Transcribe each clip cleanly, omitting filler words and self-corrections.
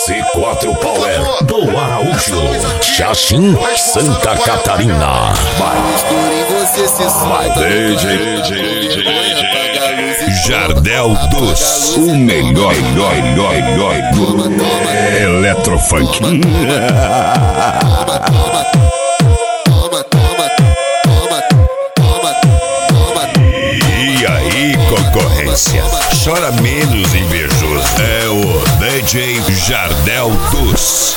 C4 Power do Araújo, Xaxim, Santa Catarina. Jardel dos, o melhor Eletrofunk. E aí, concorrência, chora menos invejoso. É o DJ Jardel dos.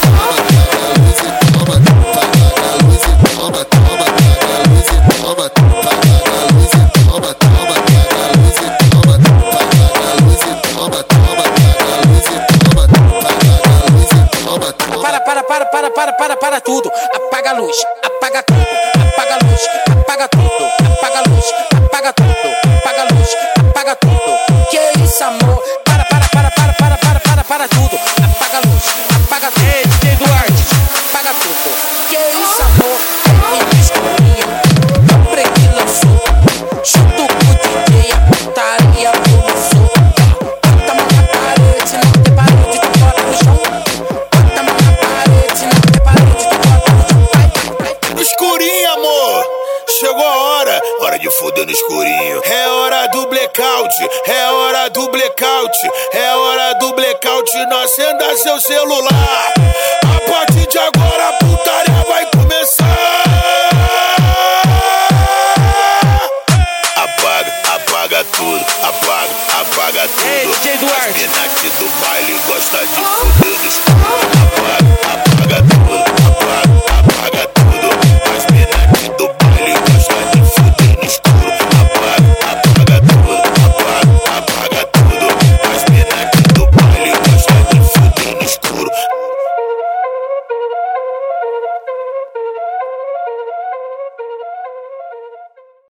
Para tudo, apaga a luz, apaga tudo, apaga a luz, apaga tudo, apaga a luz, apaga tudo, apaga a luz, apaga tudo. Que isso, amor? Para tudo, apaga a luz, apaga tudo. Ei, DJ Duarte, apaga tudo. Que isso, amor? Me escolhia, não que lançou, junto com o DJ, a putaria começou. Bota a mão na parede, não tem parede, tu bota no chão. Bota a mão na parede, não tem parede, tu bota no chão. No escurinho, amor, chegou a hora de foder no escurinho. É hora do blackout, é hora do blackout, é hora do blackout. Não acenda seu celular. A partir de agora a putaria vai começar. Apaga tudo, apaga tudo. Ei, DJ Duarte. As mina aqui do baile gosta de foder no escuro. Apaga